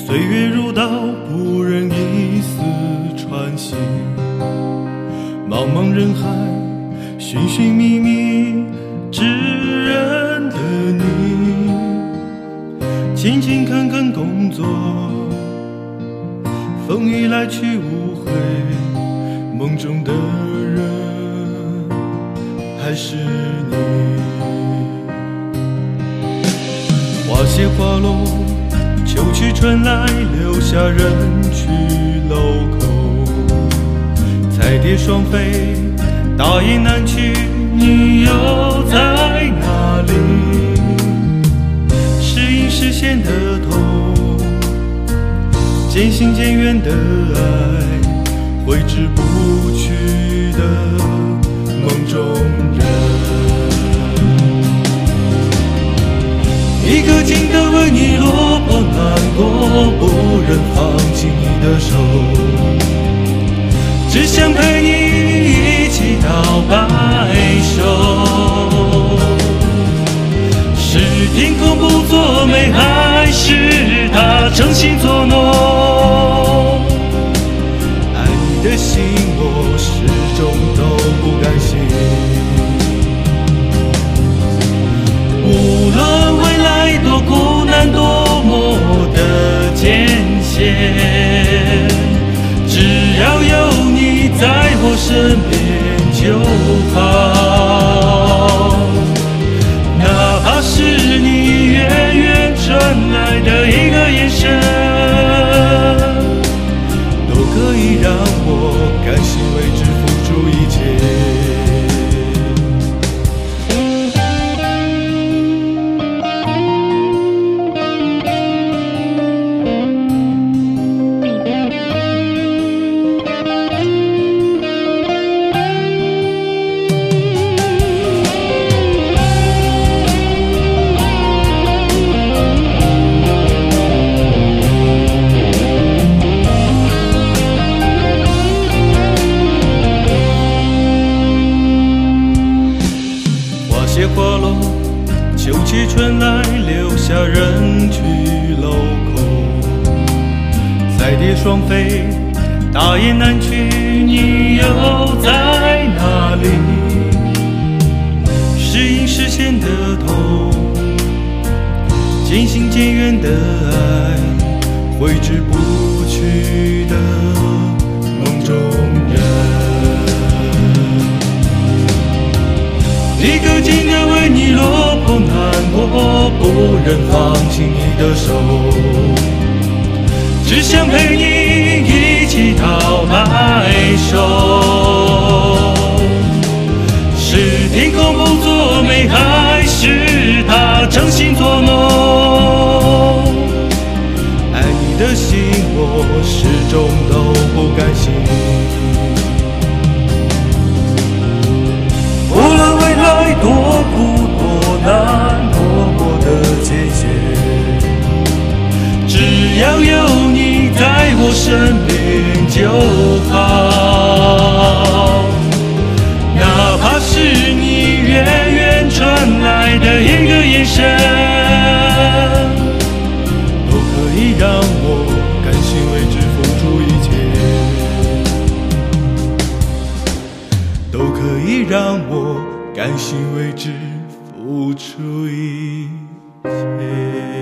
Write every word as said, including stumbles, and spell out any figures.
岁月如刀，不忍一丝穿行。茫茫人海，寻寻觅觅，只认得你。勤勤恳恳工作，风雨来去无悔，梦中的人还是你。花谢花落，秋去春来，留下人去楼空。彩蝶双飞，大雁南去，你又在哪里？是隐是现的痛，渐行渐远的爱，挥之不去的梦中人。一颗劲的为你落魄难过，不忍放弃你的手，只想陪你一起到白首。是天空不作美，还是他诚心作弄？爱你的心我始终都不甘心。无论未来多苦难，多么的艰险，只要有你在我身边就好。哪怕是你远远传来的一个眼神，都可以让我甘心为之付出一切。花落，秋去春来，留下人去楼空。彩蝶双飞，大雁南去，你又在哪里？是隐是现的痛，渐行渐远的爱，挥之不去的梦中人。一颗劲的为你落魄难过，不忍放弃你的手，只想陪你一起到白首。是天空不作美，还是他诚心作弄？爱你的心我始终都不甘心。无论未来多苦多难，多么的艰险，只要有你在我身边就好。哪怕是你远远传来的一个眼神，都可以让我甘心为之付出一切，都可以让我甘心为之付出一切。